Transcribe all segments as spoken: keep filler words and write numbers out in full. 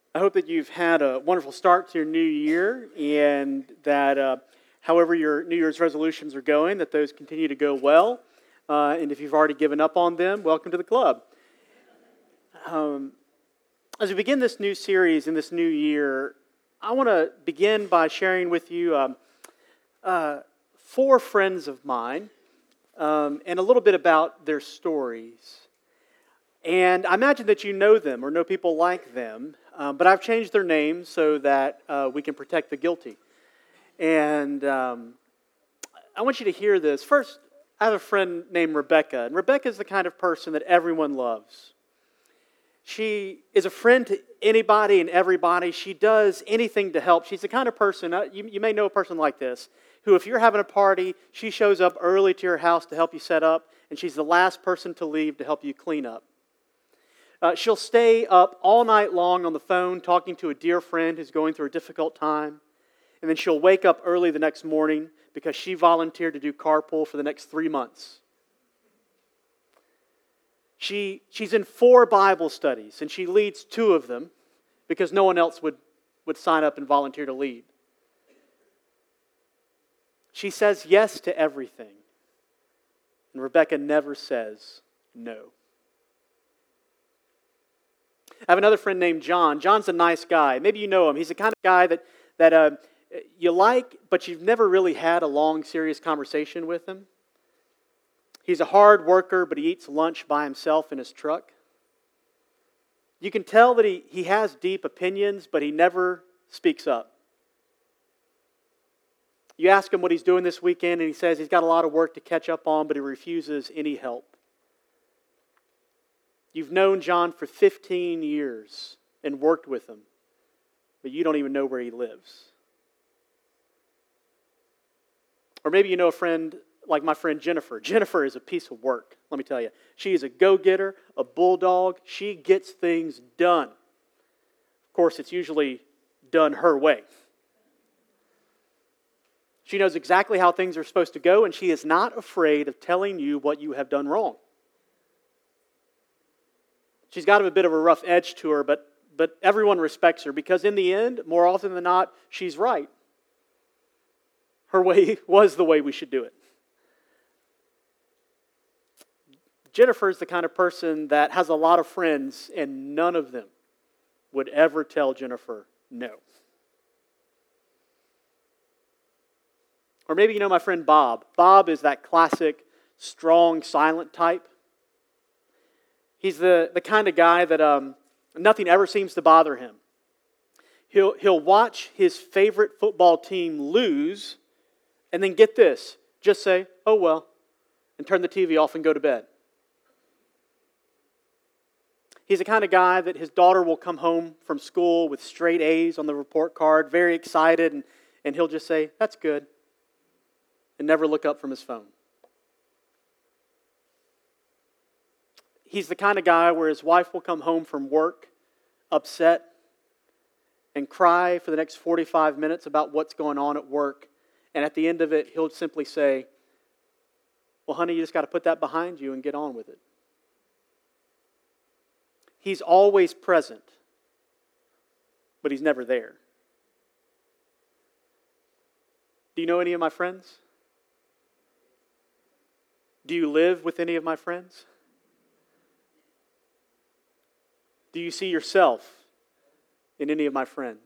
I hope that you've had a wonderful start to your new year and that uh, however your New Year's resolutions are going, that those continue to go well. Uh, and if you've already given up on them, welcome to the club. Um, as we begin this new series in this new year, I want to begin by sharing with you um, uh, four friends of mine um, and a little bit about their stories. And I imagine that you know them or know people like them, um, but I've changed their names so that uh, we can protect the guilty. And um, I want you to hear this. First, I have a friend named Rebecca, and Rebecca is the kind of person that everyone loves. She is a friend to anybody and everybody. She does anything to help. She's the kind of person, uh, you, you may know a person like this, who if you're having a party, she shows up early to your house to help you set up, and she's the last person to leave to help you clean up. Uh, she'll stay up all night long on the phone talking to a dear friend who's going through a difficult time. And then she'll wake up early the next morning because she volunteered to do carpool for the next three months. She, she's in four Bible studies, and she leads two of them because no one else would, would sign up and volunteer to lead. She says yes to everything. And Rebecca never says no. I have another friend named John. John's a nice guy. Maybe you know him. He's the kind of guy that, that uh, you like, but you've never really had a long, serious conversation with him. He's a hard worker, but he eats lunch by himself in his truck. You can tell that he, he has deep opinions, but he never speaks up. You ask him what he's doing this weekend, and he says he's got a lot of work to catch up on, but he refuses any help. You've known John for fifteen years and worked with him, but you don't even know where he lives. Or maybe you know a friend like my friend Jennifer. Jennifer is a piece of work, let me tell you. She is a go-getter, a bulldog. She gets things done. Of course, it's usually done her way. She knows exactly how things are supposed to go, and she is not afraid of telling you what you have done wrong. She's got a bit of a rough edge to her, but, but everyone respects her because in the end, more often than not, she's right. Her way was the way we should do it. Jennifer's the kind of person that has a lot of friends and none of them would ever tell Jennifer no. Or maybe you know my friend Bob. Bob is that classic, strong, silent type. He's the, the kind of guy that um, nothing ever seems to bother him. He'll, he'll watch his favorite football team lose and then get this, just say, oh well, and turn the T V off and go to bed. He's the kind of guy that his daughter will come home from school with straight A's on the report card, very excited, and, and he'll just say, that's good, and never look up from his phone. He's the kind of guy where his wife will come home from work upset and cry for the next forty-five minutes about what's going on at work. And at the end of it, he'll simply say, well, honey, you just got to put that behind you and get on with it. He's always present, but he's never there. Do you know any of my friends? Do you live with any of my friends? Do you see yourself in any of my friends?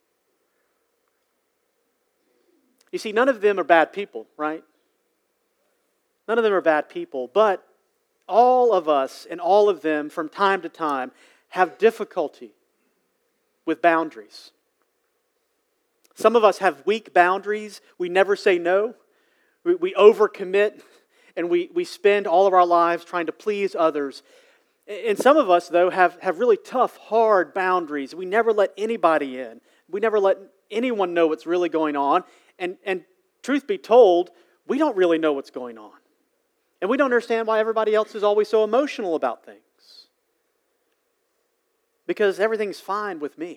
You see, none of them are bad people, right? None of them are bad people, but all of us and all of them from time to time have difficulty with boundaries. Some of us have weak boundaries. We never say no. We, we overcommit, and we, we spend all of our lives trying to please others. And some of us, though, have, have really tough, hard boundaries. We never let anybody in. We never let anyone know what's really going on. And, and truth be told, we don't really know what's going on. And we don't understand why everybody else is always so emotional about things. Because everything's fine with me.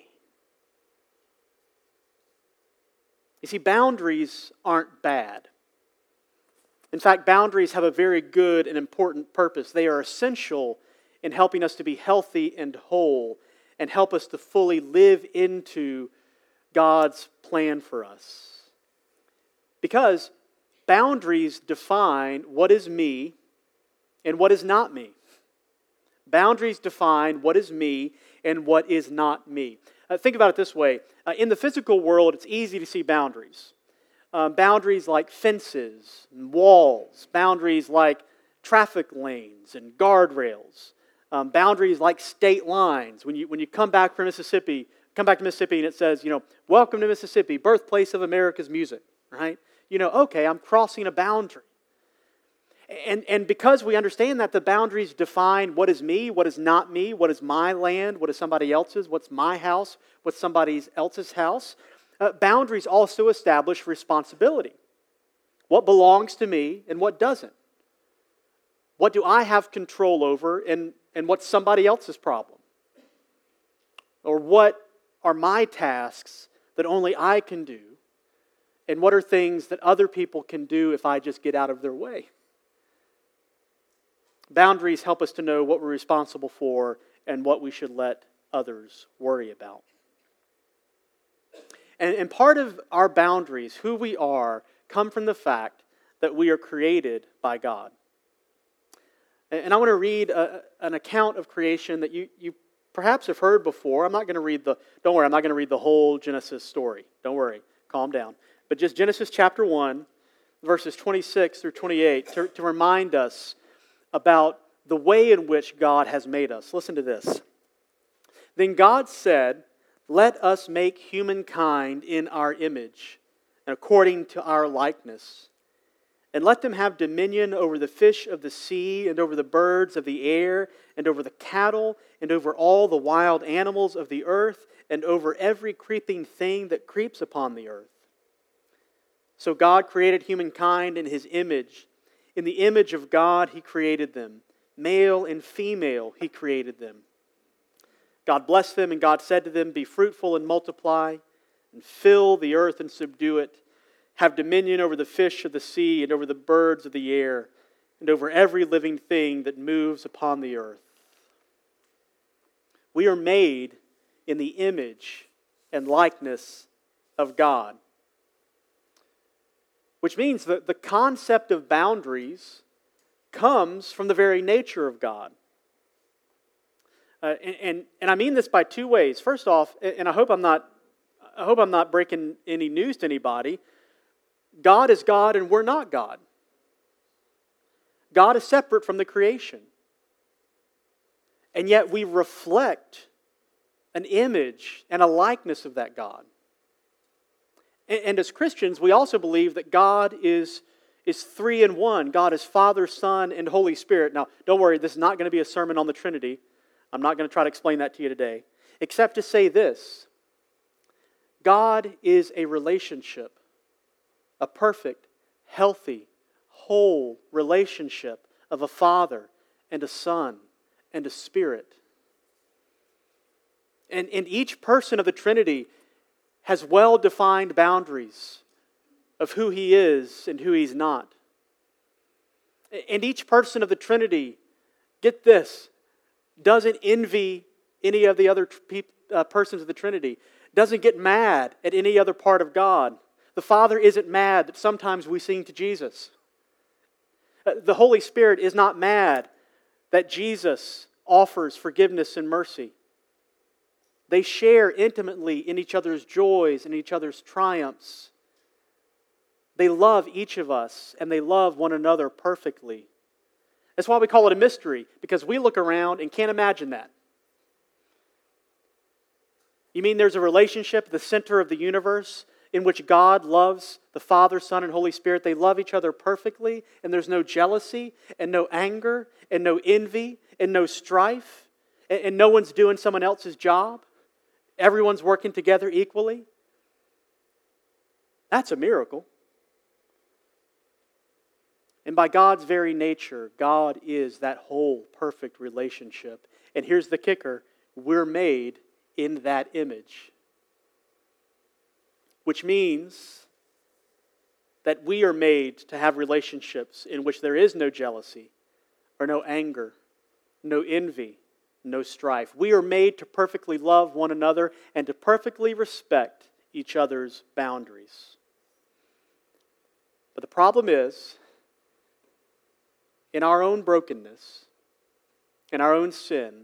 You see, boundaries aren't bad. In fact, boundaries have a very good and important purpose. They are essential in helping us to be healthy and whole. and help us to fully live into God's plan for us. Because boundaries define what is me and what is not me. Boundaries define what is me and what is not me. Uh, think about it this way. Uh, in the physical world, it's easy to see boundaries. Um, boundaries like fences and walls. Boundaries like traffic lanes and guardrails. Um, boundaries like state lines. When you when you come back from Mississippi, come back to Mississippi and it says, you know, welcome to Mississippi, birthplace of America's music, right? You know, okay, I'm crossing a boundary. And, and because we understand that the boundaries define what is me, what is not me, what is my land, what is somebody else's, what's my house, what's somebody else's house, uh, boundaries also establish responsibility. What belongs to me and what doesn't. What do I have control over and, and what's somebody else's problem? Or what are my tasks that only I can do? And what are things that other people can do if I just get out of their way? Boundaries help us to know what we're responsible for and what we should let others worry about. And, and part of our boundaries, who we are, come from the fact that we are created by God. And, and I want to read a, an account of creation that you, you perhaps have heard before. I'm not going to read the, don't worry, I'm not going to read the whole Genesis story. Don't worry, calm down. But just Genesis chapter one, verses twenty-six through twenty-eight, to, to remind us about the way in which God has made us. Listen to this. Then God said, "Let us make humankind in our image, and according to our likeness, and let them have dominion over the fish of the sea, and over the birds of the air, and over the cattle, and over all the wild animals of the earth, and over every creeping thing that creeps upon the earth." So God created humankind in His image. In the image of God He created them. Male and female He created them. God blessed them, and God said to them, "Be fruitful and multiply, and fill the earth and subdue it. Have dominion over the fish of the sea, and over the birds of the air, and over every living thing that moves upon the earth." We are made in the image and likeness of God. Which means that the concept of boundaries comes from the very nature of God. Uh, and, and, and I mean this by two ways. First off, and I hope I'm not I hope I'm not breaking any news to anybody, God is God and we're not God. God is separate from the creation. And yet we reflect an image and a likeness of that God. And as Christians, we also believe that God is, is three in one. God is Father, Son, and Holy Spirit. Now, don't worry, this is not going to be a sermon on the Trinity. I'm not going to try to explain that to you today. Except to say this. God is a relationship. A perfect, healthy, whole relationship of a Father and a Son and a Spirit. And, and each person of the Trinity has well-defined boundaries of who He is and who He's not. And each person of the Trinity, get this, doesn't envy any of the other pe- uh, persons of the Trinity, doesn't get mad at any other part of God. The Father isn't mad that sometimes we sing to Jesus. Uh, the Holy Spirit is not mad that Jesus offers forgiveness and mercy. They share intimately in each other's joys and each other's triumphs. They love each of us and they love one another perfectly. That's why we call it a mystery, because we look around and can't imagine that. You mean there's a relationship at the center of the universe in which God loves the Father, Son, and Holy Spirit? They love each other perfectly, and there's no jealousy and no anger and no envy and no strife, and no one's doing someone else's job. Everyone's working together equally. That's a miracle. And by God's very nature, God is that whole perfect relationship. And here's the kicker, we're made in that image. Which means that we are made to have relationships in which there is no jealousy, or no anger, no envy, no strife. We are made to perfectly love one another and to perfectly respect each other's boundaries. But the problem is, in our own brokenness, in our own sin,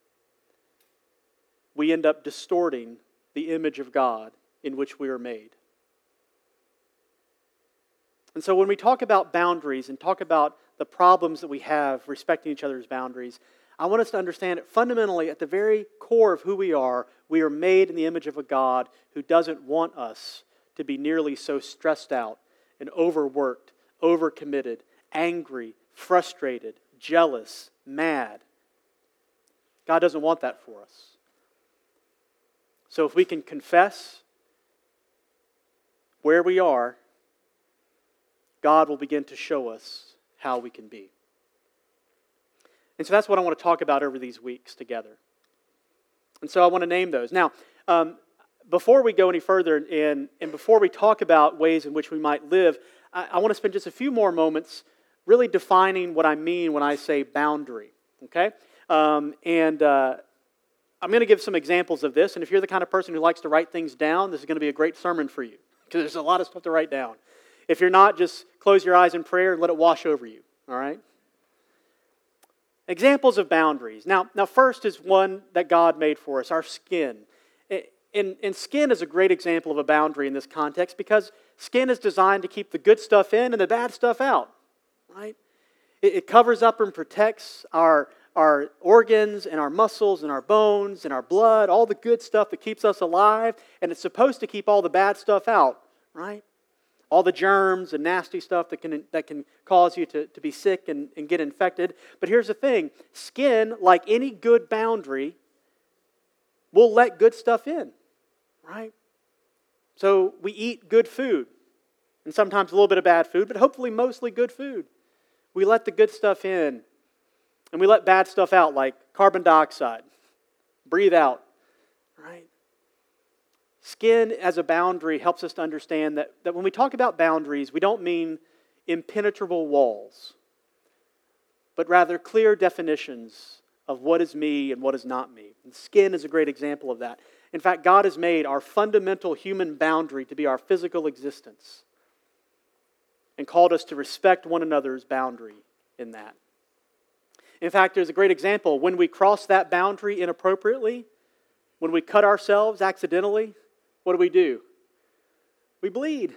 we end up distorting the image of God in which we are made. And so when we talk about boundaries and talk about the problems that we have respecting each other's boundaries, I want us to understand that fundamentally at the very core of who we are, we are made in the image of a God who doesn't want us to be nearly so stressed out and overworked, overcommitted, angry, frustrated, jealous, mad. God doesn't want that for us. So if we can confess where we are, God will begin to show us how we can be. And so that's what I want to talk about over these weeks together. And so I want to name those. Now, um, before we go any further and, and before we talk about ways in which we might live, I, I want to spend just a few more moments really defining what I mean when I say boundary. Okay? Um, and uh, I'm going to give some examples of this. And if you're the kind of person who likes to write things down, this is going to be a great sermon for you because there's a lot of stuff to write down. If you're not, just close your eyes in prayer and let it wash over you. All right? Examples of boundaries. Now, now first is one that God made for us, our skin. And, and skin is a great example of a boundary in this context because skin is designed to keep the good stuff in and the bad stuff out. Right? It, it covers up and protects our, our organs and our muscles and our bones and our blood, all the good stuff that keeps us alive, and it's supposed to keep all the bad stuff out. Right? All the germs and nasty stuff that can that can cause you to, to be sick and, and get infected. But here's the thing. Skin, like any good boundary, will let good stuff in. Right? So we eat good food. And sometimes a little bit of bad food, but hopefully mostly good food. We let the good stuff in. And we let bad stuff out, like carbon dioxide. Breathe out. Right? Skin as a boundary helps us to understand that, that when we talk about boundaries, we don't mean impenetrable walls, but rather clear definitions of what is me and what is not me. And skin is a great example of that. In fact, God has made our fundamental human boundary to be our physical existence and called us to respect one another's boundary in that. In fact, there's a great example. When we cross that boundary inappropriately, when we cut ourselves accidentally, what do we do? We bleed.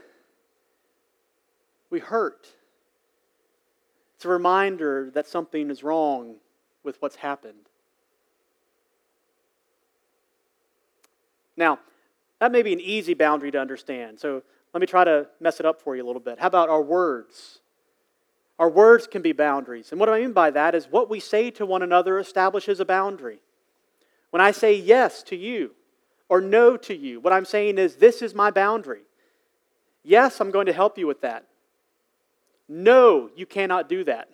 We hurt. It's a reminder that something is wrong with what's happened. Now, that may be an easy boundary to understand, so let me try to mess it up for you a little bit. How about our words? Our words can be boundaries. And what I mean by that is what we say to one another establishes a boundary. When I say yes to you, or no to you, what I'm saying is, this is my boundary. Yes, I'm going to help you with that. No, you cannot do that.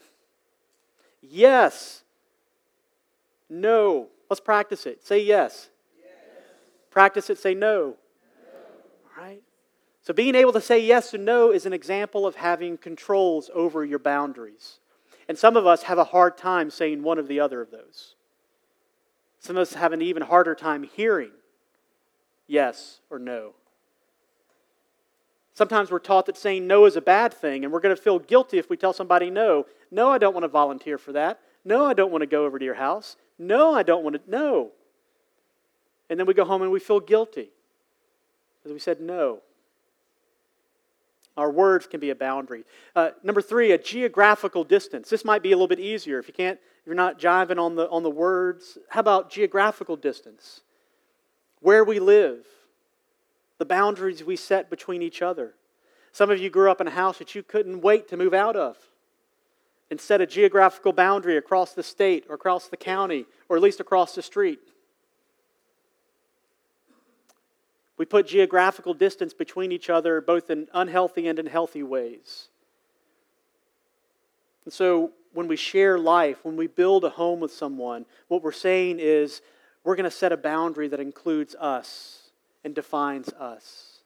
Yes. No. Let's practice it. Say yes. Yes. Practice it. Say no. No. All right? So being able to say yes and no is an example of having controls over your boundaries. And some of us have a hard time saying one or the other of those. Some of us have an even harder time hearing yes or no. Sometimes we're taught that saying no is a bad thing, and we're going to feel guilty if we tell somebody no. No, I don't want to volunteer for that. No, I don't want to go over to your house. No, I don't want to. No. And then we go home and we feel guilty because we said no. Our words can be a boundary. Uh, number three, a geographical distance. This might be a little bit easier if you can't. If you're not jiving on the on the words. How about geographical distance? Where we live, the boundaries we set between each other. Some of you grew up in a house that you couldn't wait to move out of and set a geographical boundary across the state or across the county or at least across the street. We put geographical distance between each other both in unhealthy and in healthy ways. And so when we share life, when we build a home with someone, what we're saying is, we're going to set a boundary that includes us and defines us.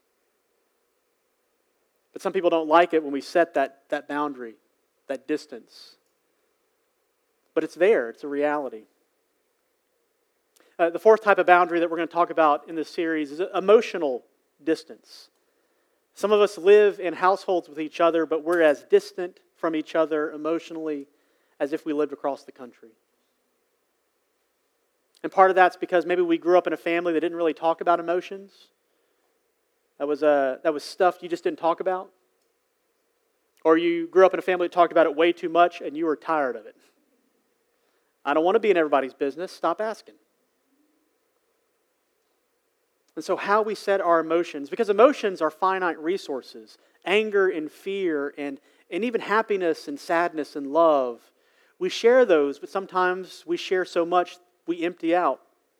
But some people don't like it when we set that, that boundary, that distance. But it's there. It's a reality. Uh, the fourth type of boundary that we're going to talk about in this series is emotional distance. Some of us live in households with each other, but we're as distant from each other emotionally as if we lived across the country. And part of that's because maybe we grew up in a family that didn't really talk about emotions. That was, uh, that was stuff you just didn't talk about. Or you grew up in a family that talked about it way too much and you were tired of it. I don't want to be in everybody's business. Stop asking. And so how we set our emotions, because emotions are finite resources, anger and fear and, and even happiness and sadness and love, we share those, but sometimes we share so much we empty out.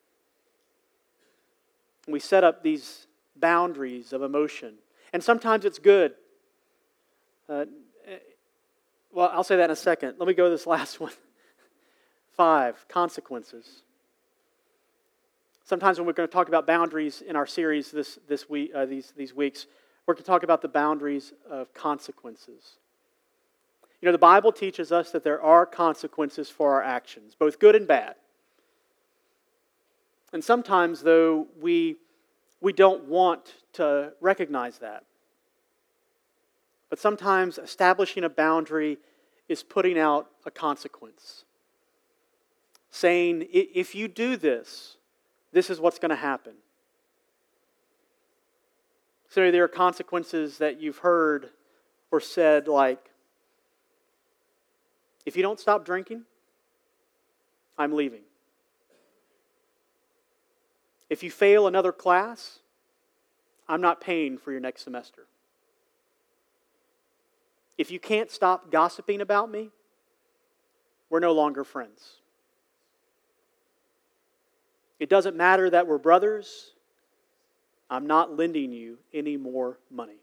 And we set up these boundaries of emotion. And sometimes it's good. Uh, well, I'll say that in a second. Let me go to this last one. Five, consequences. Sometimes when we're going to talk about boundaries in our series this, this week, uh, these, these weeks, we're going to talk about the boundaries of consequences. You know, the Bible teaches us that there are consequences for our actions, both good and bad. And sometimes, though, we, we don't want to recognize that. But sometimes establishing a boundary is putting out a consequence. Saying, if you do this, this is what's going to happen. So there are consequences that you've heard or said like, if you don't stop drinking, I'm leaving. If you fail another class, I'm not paying for your next semester. If you can't stop gossiping about me, we're no longer friends. It doesn't matter that we're brothers. I'm not lending you any more money.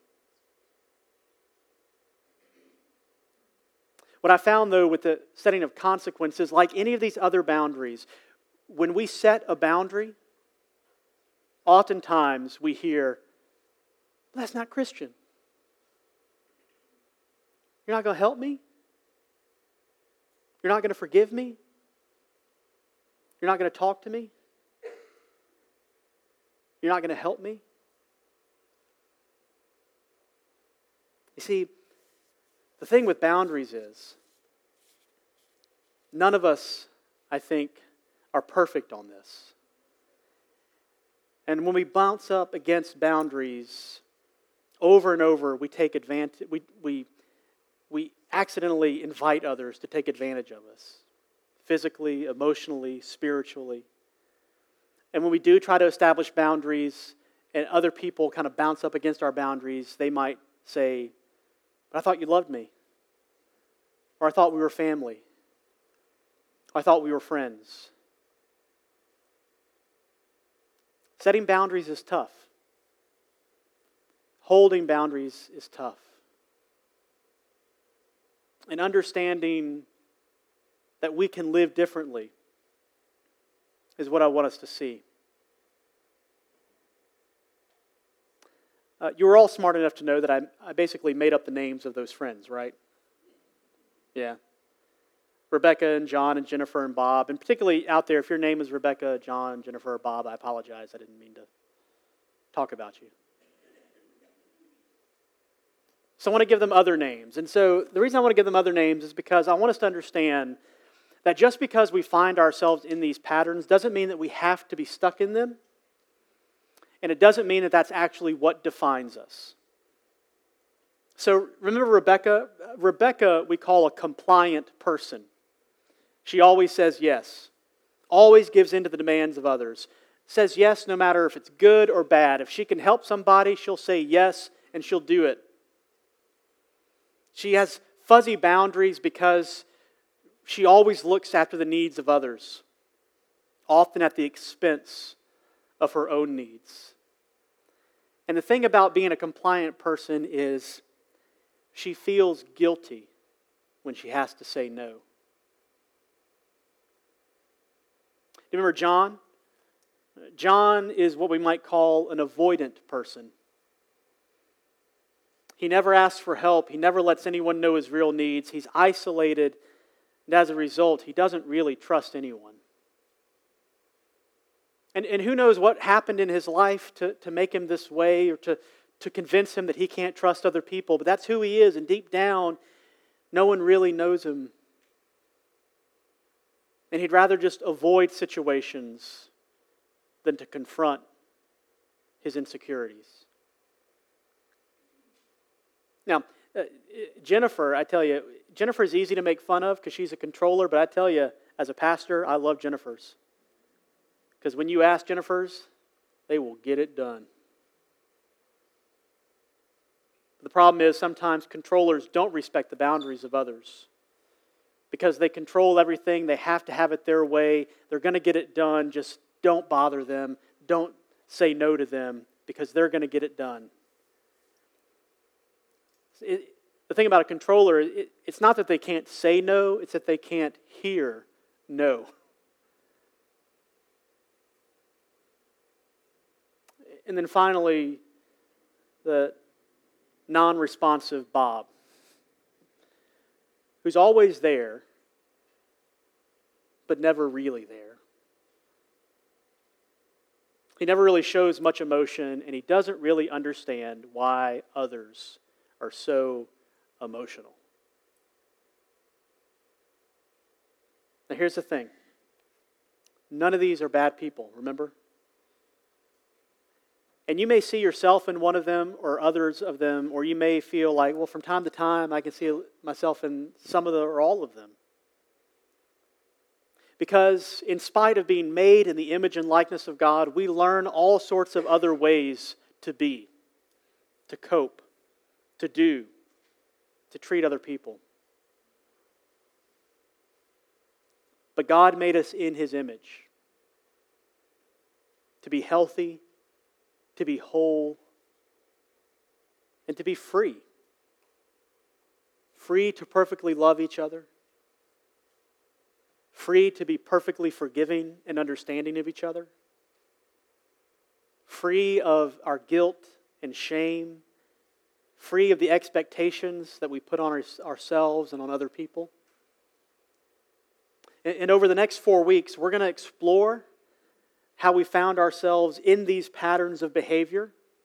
What I found, though, with the setting of consequences, like any of these other boundaries, when we set a boundary, oftentimes we hear, well, that's not Christian. You're not going to help me? You're not going to forgive me? You're not going to talk to me? You're not going to help me? You see, the thing with boundaries is, none of us, I think, are perfect on this. And when we bounce up against boundaries, over and over, we take advantage, we, we, we accidentally invite others to take advantage of us, physically, emotionally, spiritually. And when we do try to establish boundaries and other people kind of bounce up against our boundaries, they might say, but I thought you loved me. Or I thought we were family. Or I thought we were friends. Setting boundaries is tough. Holding boundaries is tough. And understanding that we can live differently is what I want us to see. Uh, you were all smart enough to know that I, I basically made up the names of those friends, right? Yeah. Rebecca and John and Jennifer and Bob. And particularly out there, if your name is Rebecca, John, Jennifer, or Bob, I apologize. I didn't mean to talk about you. So I want to give them other names. And so the reason I want to give them other names is because I want us to understand that just because we find ourselves in these patterns doesn't mean that we have to be stuck in them. And it doesn't mean that that's actually what defines us. So remember Rebecca? Rebecca we call a compliant person. She always says yes. Always gives in to the demands of others. Says yes no matter if it's good or bad. If she can help somebody, she'll say yes and she'll do it. She has fuzzy boundaries because she always looks after the needs of others, often at the expense of her own needs. And the thing about being a compliant person is she feels guilty when she has to say no. You remember John? John is what we might call an avoidant person. He never asks for help. He never lets anyone know his real needs. He's isolated. And as a result, he doesn't really trust anyone. And, and who knows what happened in his life to, to make him this way or to, to convince him that he can't trust other people. But that's who he is. And deep down, no one really knows him. And he'd rather just avoid situations than to confront his insecurities. Now, uh, Jennifer, I tell you, Jennifer's easy to make fun of because she's a controller, but I tell you, as a pastor, I love Jennifer's. Because when you ask Jennifer's, they will get it done. The problem is sometimes controllers don't respect the boundaries of others. Because they control everything, they have to have it their way. They're going to get it done. Just don't bother them. Don't say no to them because they're going to get it done. It, the thing about a controller, it, it's not that they can't say no, it's that they can't hear no. And then finally, the non-responsive Bob, who's always there, but never really there. He never really shows much emotion, and he doesn't really understand why others are so emotional. Now here's the thing. None of these are bad people, remember? And you may see yourself in one of them or others of them, or you may feel like, well, from time to time, I can see myself in some of them or all of them. Because in spite of being made in the image and likeness of God, we learn all sorts of other ways to be, to cope, to do, to treat other people. But God made us in His image to be healthy, to be whole, and to be free. Free to perfectly love each other. Free to be perfectly forgiving and understanding of each other. Free of our guilt and shame. Free of the expectations that we put on our, ourselves and on other people. And, and over the next four weeks, we're going to explore how we found ourselves in these patterns of behavior,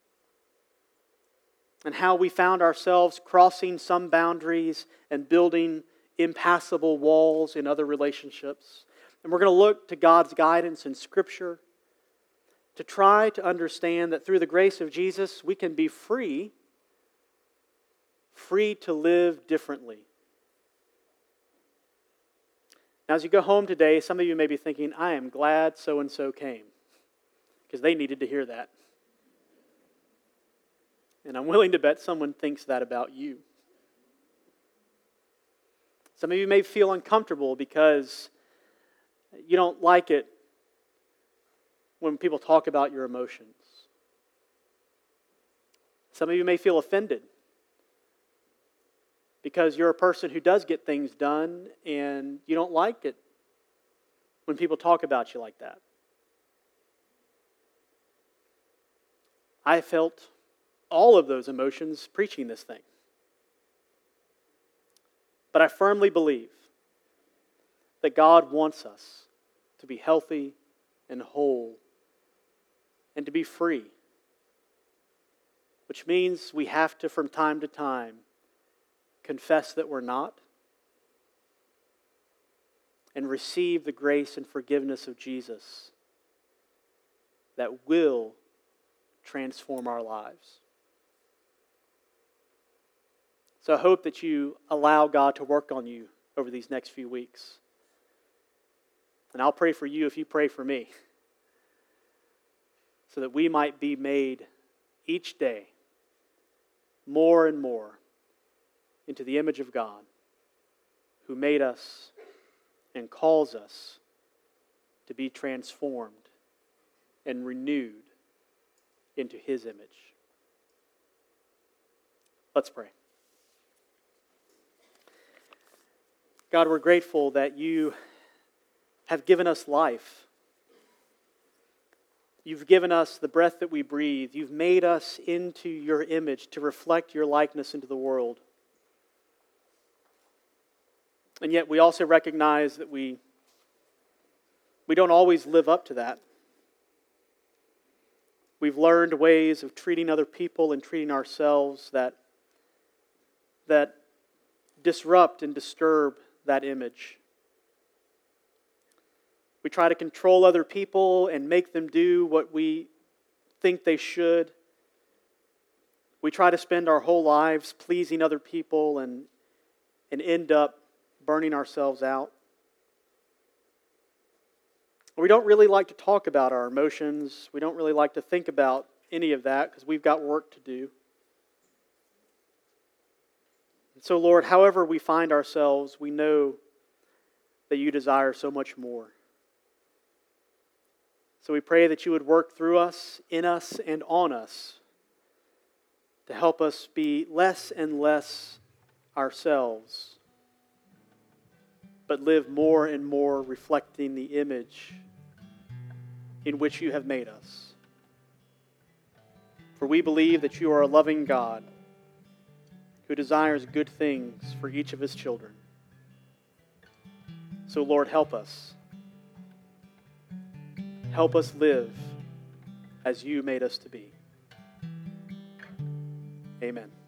and how we found ourselves crossing some boundaries and building impassable walls in other relationships. And we're going to look to God's guidance in Scripture to try to understand that through the grace of Jesus, we can be free, free to live differently. Now, as you go home today, some of you may be thinking, I am glad so-and-so came, because they needed to hear that. And I'm willing to bet someone thinks that about you. Some of you may feel uncomfortable because you don't like it when people talk about your emotions. Some of you may feel offended because you're a person who does get things done and you don't like it when people talk about you like that. I felt all of those emotions preaching this thing. But I firmly believe that God wants us to be healthy and whole and to be free, which means we have to, from time to time, confess that we're not, and receive the grace and forgiveness of Jesus that will transform our lives. So I hope that you allow God to work on you over these next few weeks. And I'll pray for you if you pray for me, so that we might be made each day more and more into the image of God, who made us and calls us to be transformed and renewed into His image. Let's pray. God, we're grateful that you have given us life. You've given us the breath that we breathe. You've made us into your image to reflect your likeness into the world. And yet we also recognize that we, we don't always live up to that. We've learned ways of treating other people and treating ourselves that, that disrupt and disturb that image. We try to control other people and make them do what we think they should. We try to spend our whole lives pleasing other people and, and end up burning ourselves out. We don't really like to talk about our emotions. We don't really like to think about any of that because we've got work to do. And so, Lord, however we find ourselves, we know that you desire so much more. So we pray that you would work through us, in us, and on us to help us be less and less ourselves, but live more and more reflecting the image in which you have made us. For we believe that you are a loving God who desires good things for each of his children. So, Lord, help us. Help us live as you made us to be. Amen.